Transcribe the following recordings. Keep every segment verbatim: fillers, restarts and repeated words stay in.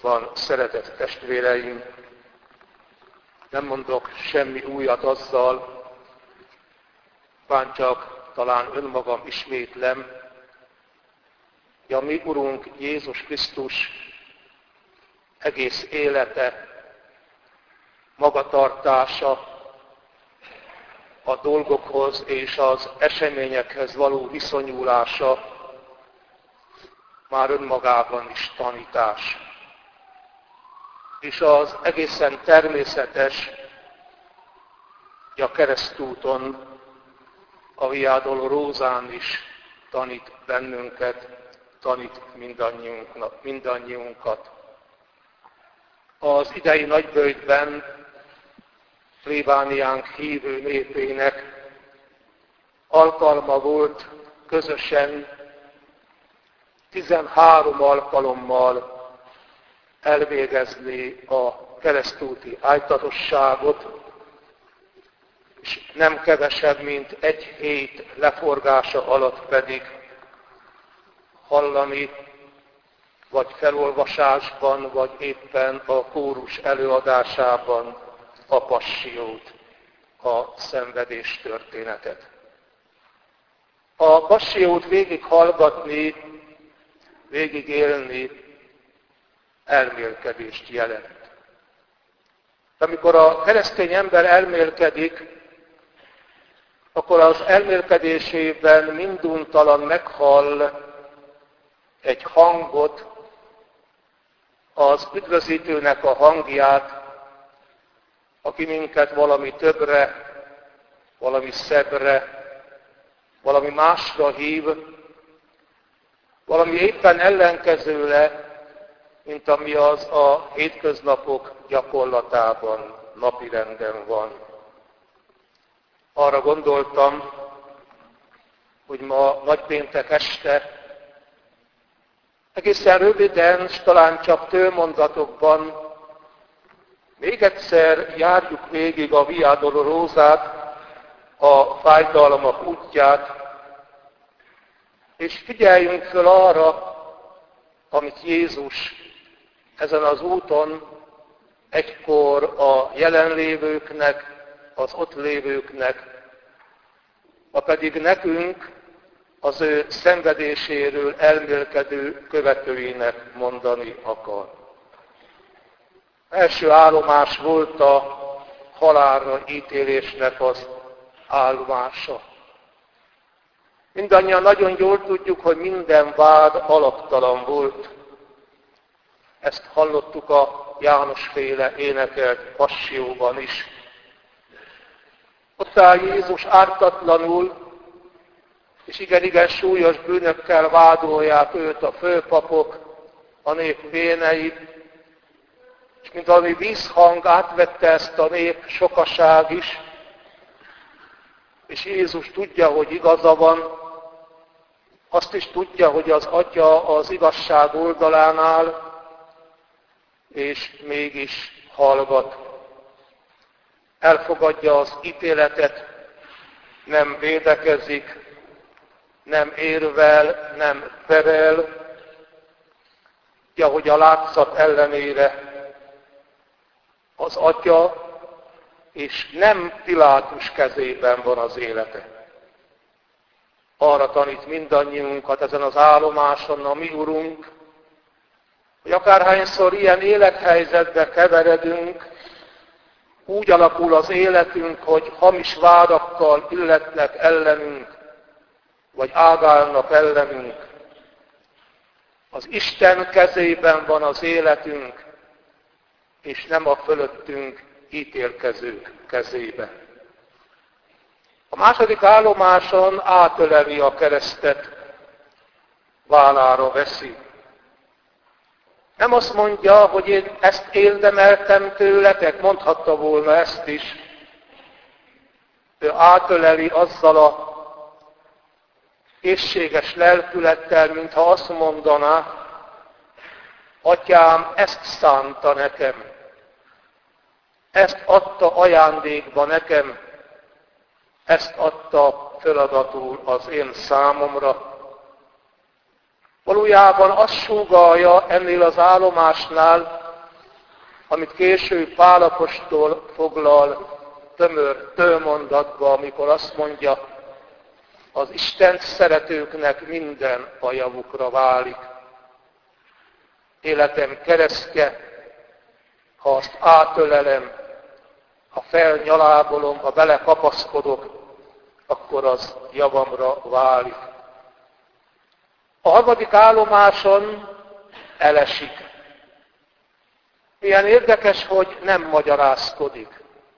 van, szeretett testvéreim, nem mondok semmi újat azzal, csak talán önmagam ismétlem, hogy a mi Urunk Jézus Krisztus egész élete, magatartása, a dolgokhoz és az eseményekhez való viszonyulása már önmagában is tanítás. És az egészen természetes, hogy a keresztúton, a Via Dolorosán is tanít bennünket, tanít mindannyiunkat. Az idei nagyböjtben plébániánk hívő népének alkalma volt közösen tizenhárom alkalommal elvégezni a keresztúti ájtatosságot, és nem kevesebb, mint egy hét leforgása alatt pedig hallani, vagy felolvasásban, vagy éppen a kórus előadásában a passiót, a szenvedés történetet. A passiót végig hallgatni, végig élni elmélkedést jelent. Amikor a keresztény ember elmélkedik, akkor az elmélkedésében minduntalan meghall egy hangot, az üdvözítőnek a hangját, aki minket valami többre, valami szebbre, valami másra hív, valami éppen ellenkezőle, mint ami az a hétköznapok gyakorlatában, napirenden van. Arra gondoltam, hogy ma nagypéntek este egészen röviden, s talán csak tőmondatokban még egyszer járjuk végig a Via Dolorosát, a fájdalmak útját, és figyeljünk föl arra, amit Jézus ezen az úton egykor a jelenlévőknek, az ott lévőknek, ma pedig nekünk az ő szenvedéséről elmélkedő követőinek mondani akar. Első állomás volt a halálra ítélésnek az állomása. Mindannyian nagyon jól tudjuk, hogy minden vád alaptalan volt. Ezt hallottuk a János-féle énekelt passióban is. Ott áll Jézus ártatlanul, és igen-igen súlyos bűnökkel vádolják őt a főpapok, a nép vénei, és mint valami vízhang átvette ezt a nép sokaság is, és Jézus tudja, hogy igaza van, azt is tudja, hogy az Atya az igazság oldalán áll, és mégis hallgat. Elfogadja az ítéletet, nem védekezik, nem érvel, nem perel, ja, hogy a látszat ellenére az Atya, és nem Pilátus kezében van az élete. Arra tanít mindannyiunkat ezen az állomáson a mi Urunk, hogy akárhányszor ilyen élethelyzetbe keveredünk, úgy alakul az életünk, hogy hamis vádakkal illetnek ellenünk, vagy ágálnak ellenünk. Az Isten kezében van az életünk, és nem a fölöttünk ítélkezők kezébe. A második állomáson átöleli a keresztet, vállára veszi. Nem azt mondja, hogy én ezt érdemeltem tőletek, mondhatta volna ezt is. Ő átöleli azzal a készséges lelkülettel, mintha azt mondaná, Atyám, ezt szánta nekem, ezt adta ajándékba nekem, ezt adta feladatul az én számomra. Valójában azt sugallja ennél az állomásnál, amit később Pál apostol foglal tömör tőmondatba, amikor azt mondja, az Istent szeretőknek minden a javukra válik. Életem keresztje, ha azt átölelem, ha felnyalábolom, ha belekapaszkodok, akkor az javamra válik. A harmadik állomáson elesik. Milyen érdekes, hogy nem magyarázkodik.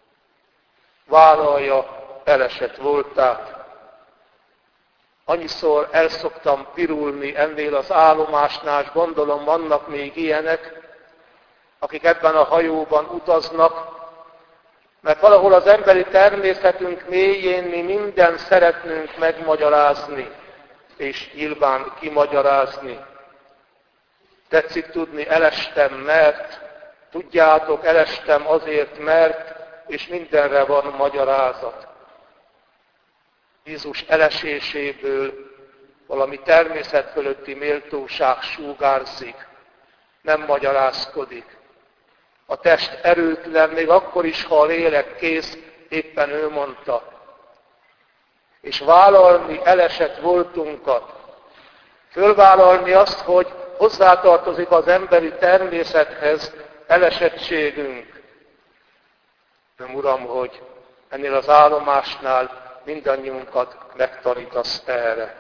Vállalja elesett voltát. Annyiszor el szoktam pirulni ennél az állomásnál, és gondolom vannak még ilyenek, akik ebben a hajóban utaznak, mert valahol az emberi természetünk mélyén mi mindent szeretnünk megmagyarázni, és nyilván kimagyarázni. Tetszik tudni, elestem, mert, tudjátok, elestem azért, mert, és mindenre van magyarázat. Jézus eleséséből valami természet fölötti méltóság sugárzik, nem magyarázkodik. A test erőtlen, még akkor is, ha a lélek kész, éppen ő mondta. És vállalni elesett voltunkat, fölvállalni azt, hogy hozzátartozik az emberi természethez elesettségünk. Nem, Uram, hogy ennél az állomásnál mindannyiunkat megtanítasz erre.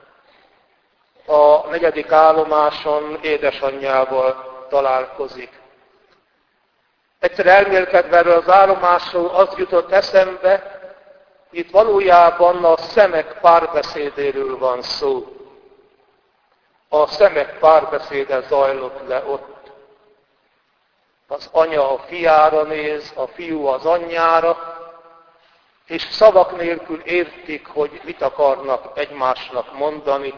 A negyedik állomáson édesanyjával találkozik. Egyszer elmélkedve erről az állomásról az jutott eszembe, itt valójában a szemek párbeszédéről van szó. A szemek párbeszéde zajlott le ott. Az anya a fiára néz, a fiú az anyjára, és szavak nélkül értik, hogy mit akarnak egymásnak mondani.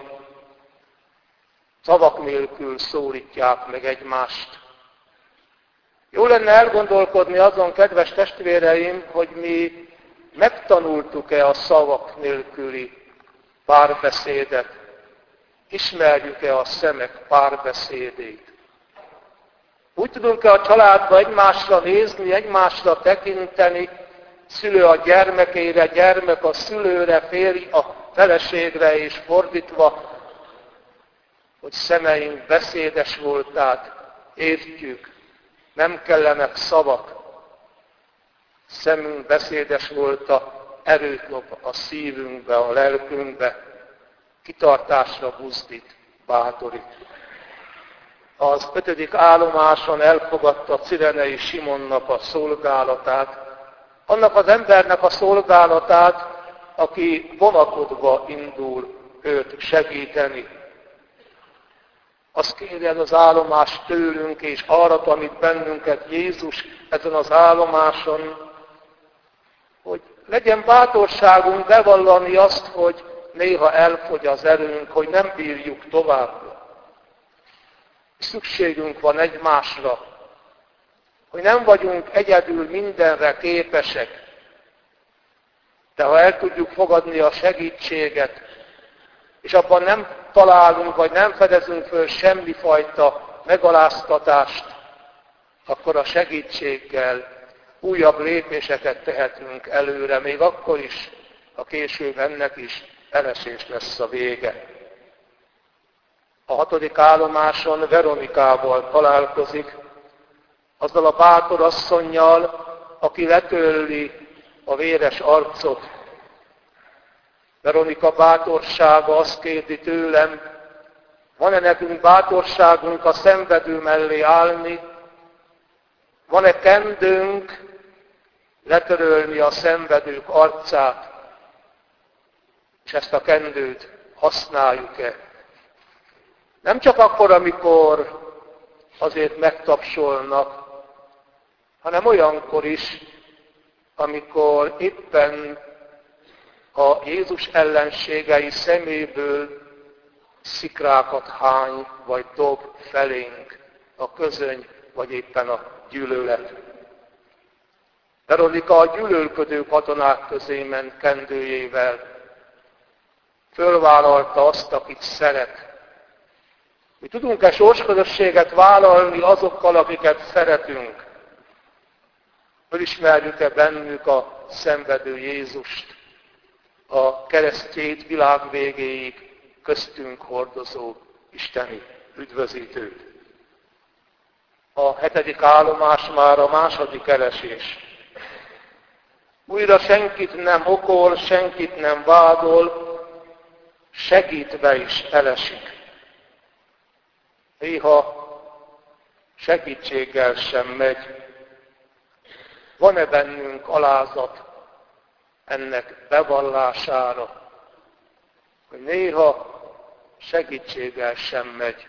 Szavak nélkül szólítják meg egymást. Jó lenne elgondolkodni azon, kedves testvéreim, hogy mi megtanultuk-e a szavak nélküli párbeszédet, ismerjük-e a szemek párbeszédét. Úgy tudunk-e a családba egymásra nézni, egymásra tekinteni, szülő a gyermekére, gyermek a szülőre, férj a feleségre, és fordítva, hogy szemeink beszédes voltát értjük, nem kellenek szavak, szemünk beszédes volta, erőt lop a szívünkbe, a lelkünkbe, kitartásra buzdít, bátorít. Az ötödik állomáson elfogadta Cirenei Simonnak a szolgálatát, annak az embernek a szolgálatát, aki vonakodva indul őt segíteni. Azt kérjen az állomás tőlünk, és arra tanít bennünket Jézus ezen az állomáson, hogy legyen bátorságunk bevallani azt, hogy néha elfogy az erőnk, hogy nem bírjuk tovább. Szükségünk van egymásra, hogy nem vagyunk egyedül mindenre képesek, de ha el tudjuk fogadni a segítséget, és abban nem találunk, vagy nem fedezünk föl semmifajta megaláztatást, akkor a segítséggel újabb lépéseket tehetünk előre, még akkor is, ha később ennek is elesés lesz a vége. A hatodik állomáson Veronikával találkozik, azzal a bátor asszonnyal, aki letölli a véres arcot. Veronika bátorsága azt kérdi tőlem, van-e nekünk bátorságunk a szenvedő mellé állni, van-e kendőnk letörölni a szenvedők arcát, és ezt a kendőt használjuk-e? Nem csak akkor, amikor azért megtapsolnak, hanem olyankor is, amikor éppen a Jézus ellenségei szeméből szikrákat hány, vagy dob felénk a közöny, vagy éppen a gyűlölet. Veronika a gyűlölködő katonák közé ment kendőjével. Fölvállalta azt, akit szeret, hogy tudunk-e sorsközösséget vállalni azokkal, akiket szeretünk. Fölismerjük-e bennük a szenvedő Jézust, a keresztjét világ végéig köztünk hordozó isteni üdvözítőt. A hetedik állomás már a második keresés. Újra senkit nem okol, senkit nem vádol, segítve is elesik. Néha segítséggel sem megy. Van-e bennünk alázat ennek bevallására, hogy néha segítséggel sem megy.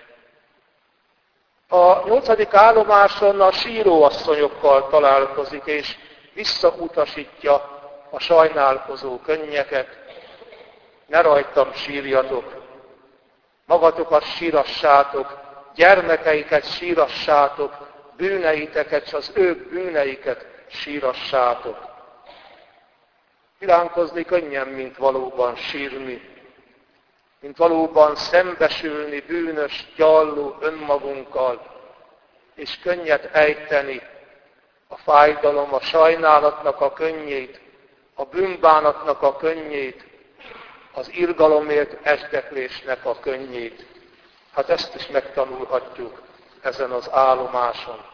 A nyolcadik állomáson a síróasszonyokkal találkozik, és visszautasítja a sajnálkozó könnyeket. Ne rajtam sírjatok, magatokat sírassátok, gyermekeiket sírassátok, bűneiteket, és az ő bűneiket sírassátok. Pilánkozni könnyen, mint valóban sírni, mint valóban szembesülni bűnös, gyalló önmagunkkal, és könnyet ejteni a fájdalom, a sajnálatnak a könnyét, a bűnbánatnak a könnyét, az irgalomért esdeklésnek a könnyét. Hát ezt is megtanulhatjuk ezen az állomáson.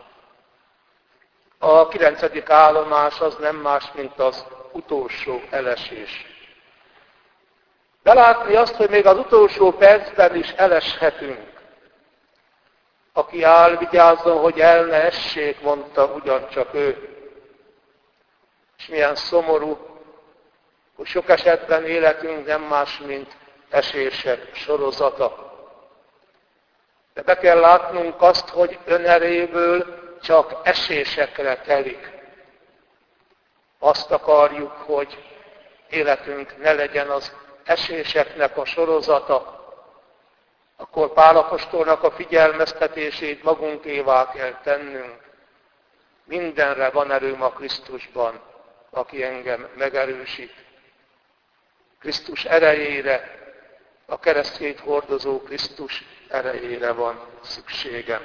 A kilencedik állomás az nem más, mint az utolsó elesés. Belátni azt, hogy még az utolsó percben is eleshetünk. Aki áll, vigyázzon, hogy el ne essék, mondta ugyancsak ő. És milyen szomorú, hogy sok esetben életünk nem más, mint esések sorozata. De be kell látnunk azt, hogy öneréből csak esésekre telik. Azt akarjuk, hogy életünk ne legyen az eséseknek a sorozata, akkor Pál apostolnak a figyelmeztetését magunkévá kell tennünk. Mindenre van erőm a Krisztusban, aki engem megerősít. Krisztus erejére, a keresztjét hordozó Krisztus erejére van szükségem.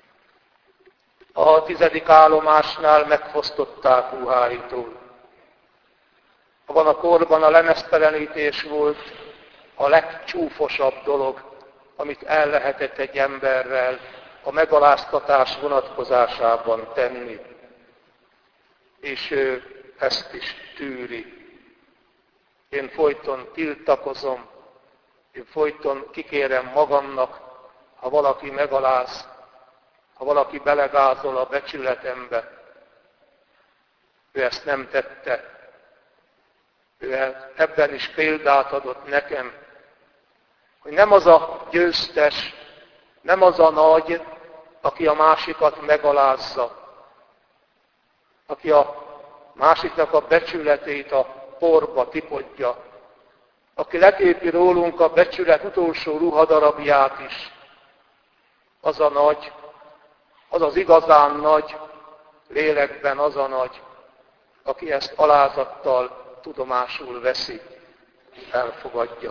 A tizedik állomásnál megfosztották ruháitól. Abban a korban a lemeztelenítés volt a legcsúfosabb dolog, amit el lehetett egy emberrel a megaláztatás vonatkozásában tenni. És ő ezt is tűri. Én folyton tiltakozom, én folyton kikérem magamnak, ha valaki megaláz, ha valaki belegázol a becsületembe. Ő ezt nem tette. Ő ebben is példát adott nekem, hogy nem az a győztes, nem az a nagy, aki a másikat megalázza, aki a másiknak a becsületét a porba tipodja, aki letépi rólunk a becsület utolsó ruhadarabját is. Az a nagy, az az igazán nagy, lélekben az a nagy, aki ezt alázattal tudomásul veszi, elfogadja.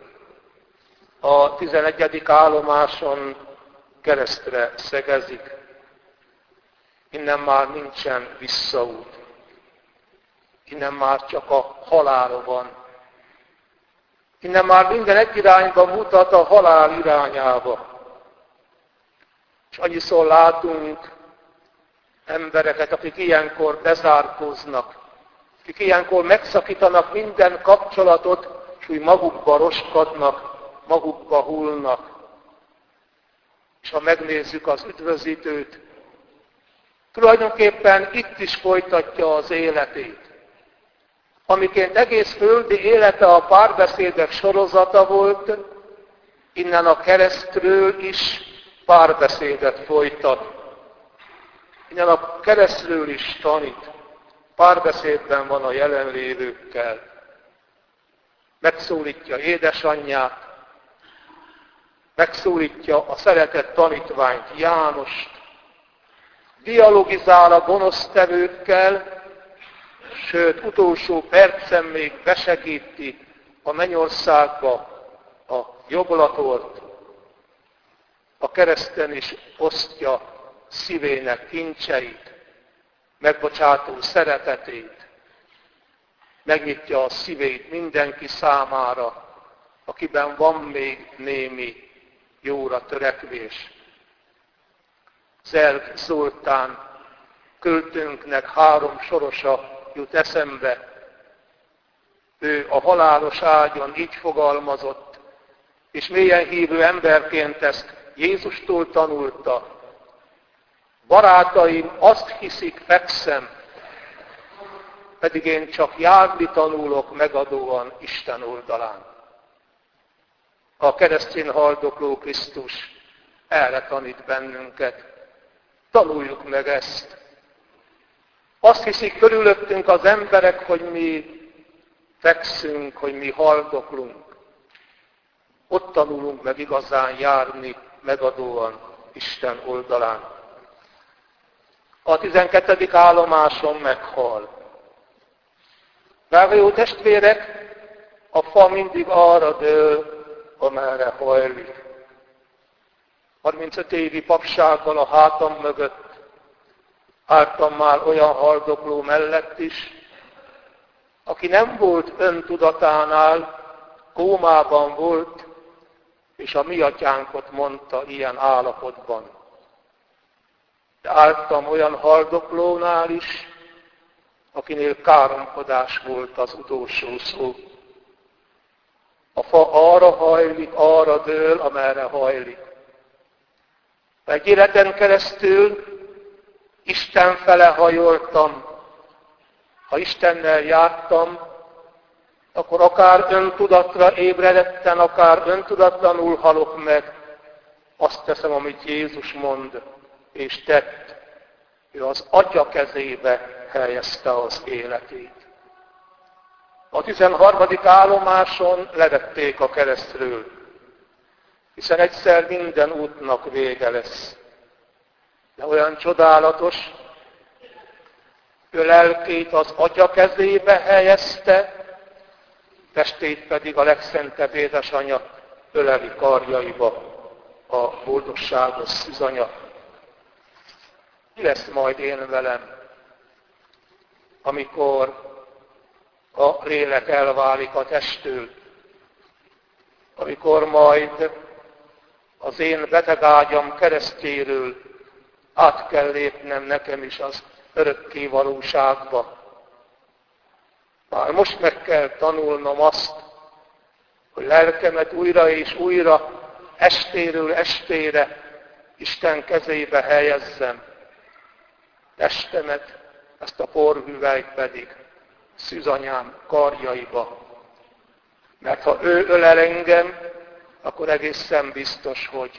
A tizenegyedik állomáson keresztre szegezik. Innen már nincsen visszaút. Innen már csak a halál van. Innen már minden egy irányba mutat, a halál irányába. És annyiszor látunk embereket, akik ilyenkor bezárkóznak, akik ilyenkor megszakítanak minden kapcsolatot, és úgy magukba roskadnak, magukba hullnak. És ha megnézzük az üdvözítőt, tulajdonképpen itt is folytatja az életét. Amiként egész földi élete a párbeszédek sorozata volt, innen a keresztről is párbeszédet folytat. Innen a keresztről is tanít. Párbeszédben van a jelenlévőkkel. Megszólítja édesanyját, megszólítja a szeretett tanítványt, Jánost, dialogizál a gonosztevőkkel, sőt, utolsó percen még besegíti a mennyországba a joglatort. a kereszten is osztja szívének kincseit, megbocsátó szeretetét, megnyitja a szívét mindenki számára, akiben van még némi jóra törekvés. Zerg Zoltán költőnknek három sorosa jut eszembe. Ő a halálos ágyon így fogalmazott, és mélyen hívő emberként ezt Jézustól tanulta. Barátaim azt hiszik, fekszem, pedig én csak járni tanulok megadóan Isten oldalán. A keresztény haldokló Krisztus erre tanít bennünket. Tanuljuk meg ezt. Azt hiszik körülöttünk az emberek, hogy mi fekszünk, hogy mi haldoklunk. Ott tanulunk meg igazán járni megadóan Isten oldalán. A tizenkettedik állomáson meghal. Drága jó testvérek, a fa mindig arra dől, amerre hajlik. harmincöt évi papsággal a hátam mögött álltam már olyan haldokló mellett is, aki nem volt öntudatánál, kómában volt, és a mi atyánkot mondta ilyen állapotban. De álltam olyan haldoklónál is, akinél káromkodás volt az utolsó szó. A fa arra hajlik, arra dől, amerre hajlik. Egy életen keresztül Isten fele hajoltam. Ha Istennel jártam, akkor akár öntudatra ébredetten, akár öntudatlanul halok meg, azt teszem, amit Jézus mond és tett. Ő az Atya kezébe helyezte az életét. A tizenharmadik állomáson levették a keresztről, hiszen egyszer minden útnak vége lesz. De olyan csodálatos, ő lelkét az Atya kezébe helyezte, testét pedig a legszentebb édesanyja öleli karjaiba, a boldogságos szűzanya. Mi lesz majd én velem, amikor a lélek elválik a testtől, amikor majd az én beteg ágyam keresztjéről át kell lépnem nekem is az örökké valóságba. Már most meg kell tanulnom azt, hogy lelkemet újra és újra, estéről estére Isten kezébe helyezzem. Testemet, ezt a porhüvelyt pedig szűzanyám karjaiba. Mert ha ő ölel engem, akkor egészen biztos, hogy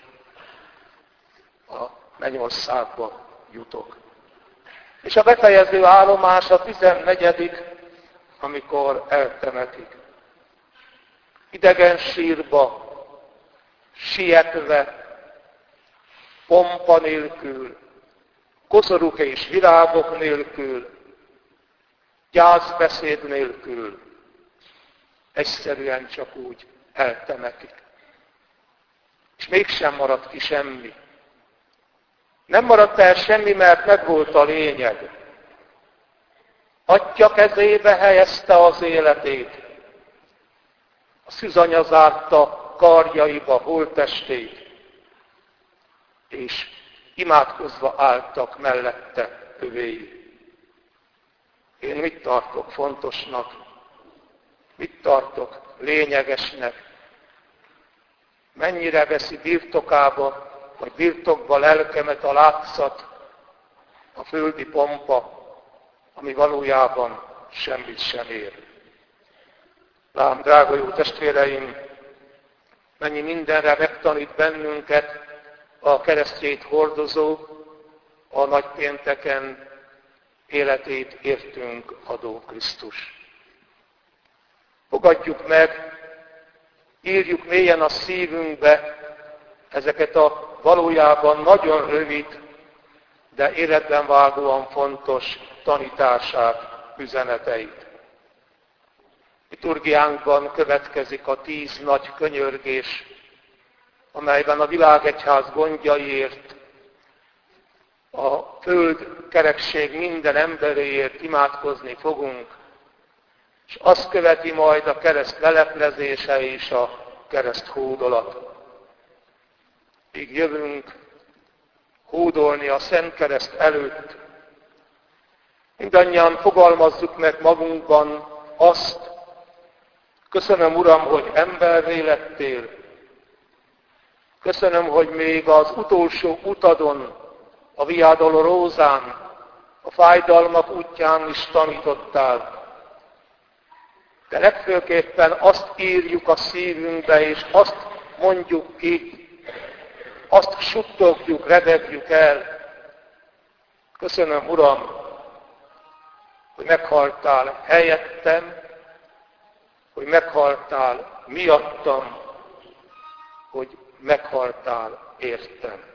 a mennyországba jutok. És a befejező állomás a tizennegyedik, amikor eltemetik. Idegen sírba, sietve, pompa nélkül, koszorúk és virágok nélkül, gyászbeszéd nélkül, egyszerűen csak úgy eltemetik. És mégsem maradt ki semmi. Nem maradt el semmi, mert megvolt a lényeg. Atya kezébe helyezte az életét. A szűzanya zárta karjaiba holttestét, és imádkozva álltak mellette övéi. Én mit tartok fontosnak? Mit tartok lényegesnek? Mennyire veszi birtokába, vagy birtokba lelkemet a látszat, a földi pompa, ami valójában semmit sem ér. Lám, drága jó testvéreim, mennyi mindenre megtanít bennünket a keresztjét hordozó, a nagypénteken életét értünk adó Krisztus. Fogadjuk meg, írjuk mélyen a szívünkbe ezeket a valójában nagyon rövid, de életben vágóan fontos tanítását, üzeneteit. Liturgiánkban következik a tíz nagy könyörgés, amelyben a világegyház gondjaiért, a föld kerekség minden emberéért imádkozni fogunk, és azt követi majd a kereszt leleplezése és a kereszt hódolat. Így jövünk hódolni a Szent Kereszt előtt. Mindannyian fogalmazzuk meg magunkban azt, köszönöm, Uram, hogy emberré lettél. Köszönöm, hogy még az utolsó utadon, a Via Dolorosán, a fájdalmak útján is tanítottál. De legfőképpen azt írjuk a szívünkbe, és azt mondjuk ki, azt suttogjuk, redegjük el. Köszönöm, Uram, hogy meghaltál helyettem, hogy meghaltál miattam, hogy meghaltál értem.